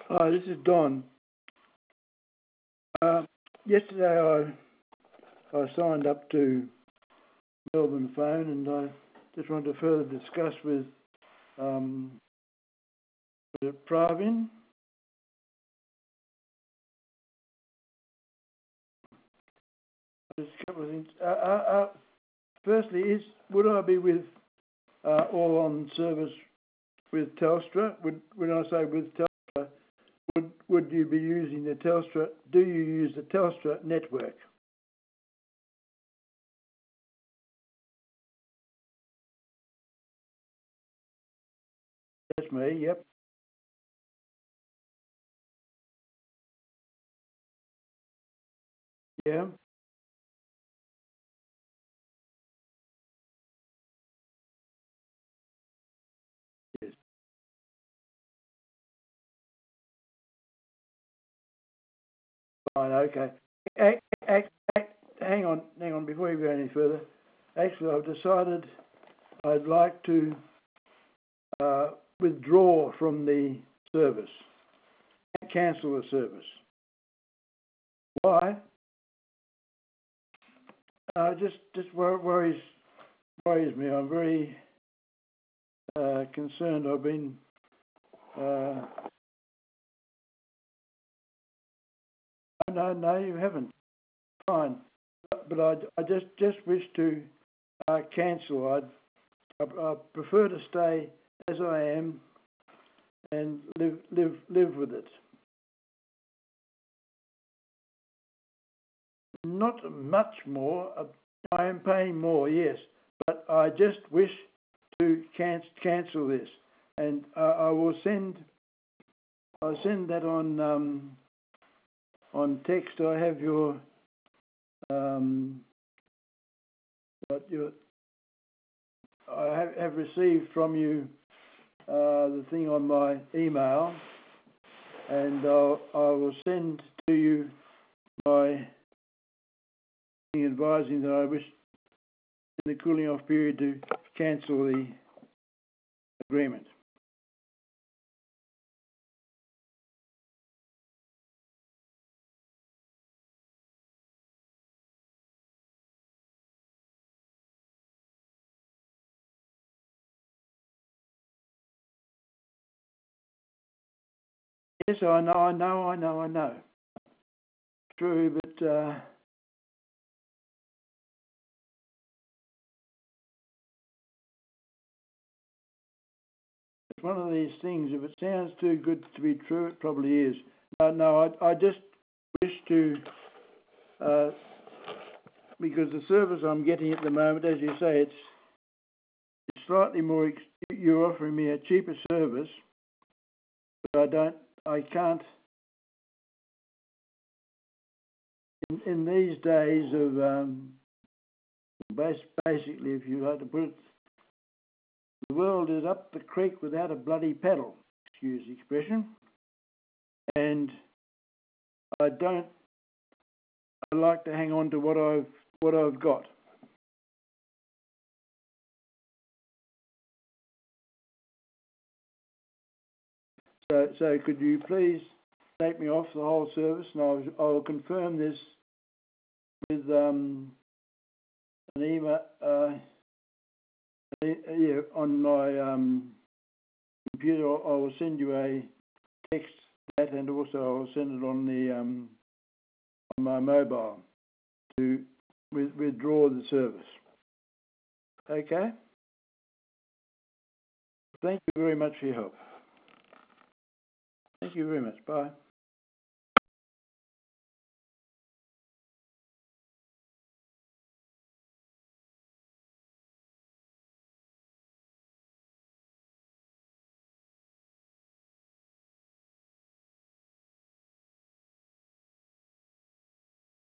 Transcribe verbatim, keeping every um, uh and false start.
Hi, this is Don. Uh, yesterday I I signed up to Melbourne Phone, and I just wanted to further discuss with um, was it Pravin. Just a couple of things. Uh, uh, uh, firstly, is would I be with uh, all on service with Telstra? Would when I say with Telstra, would would you be using the Telstra? Do you use the Telstra network? That's me. Yep. Yeah. Yes. Fine. Okay. A- a- a- hang on. Hang on. Before you go any further, actually, I've decided I'd like to uh, withdraw from the service, cancel the service. Why? Uh, just just worries worries me. I'm very uh, concerned. I've been uh, no no you haven't. Fine, but, but I, I just just wish to uh, cancel. I'd, I I prefer to stay as I am and live live live with it. Not much more. uh, I am paying more, yes, but I just wish to can- cancel this, and uh, I will send. I'll send that on um, on text. I have your um, what your. I have, have received from you uh, the thing on my email, and I'll, I will send to you my thing advising that I wish in the cooling off period to cancel the agreement. Yes, I know, I know, I know, I know. True, but uh, it's one of these things. If it sounds too good to be true, it probably is. No, no, I, I just wish to, uh, because the service I'm getting at the moment, as you say, it's, it's slightly more. Ex- you're offering me a cheaper service, but I don't, I can't. In, in these days of um, bas- basically, if you like to put it, the world is up the creek without a bloody paddle. Excuse the expression. And I don't. I like to hang on to what I've what I've got. So, so could you please take me off the whole service, and I'll, I'll confirm this with um, an email. Uh, yeah, on my um, computer, I will send you a text that, and also I'll send it on the um, on my mobile to with, withdraw the service. Okay. Thank you very much for your help. Thank you very much. Bye.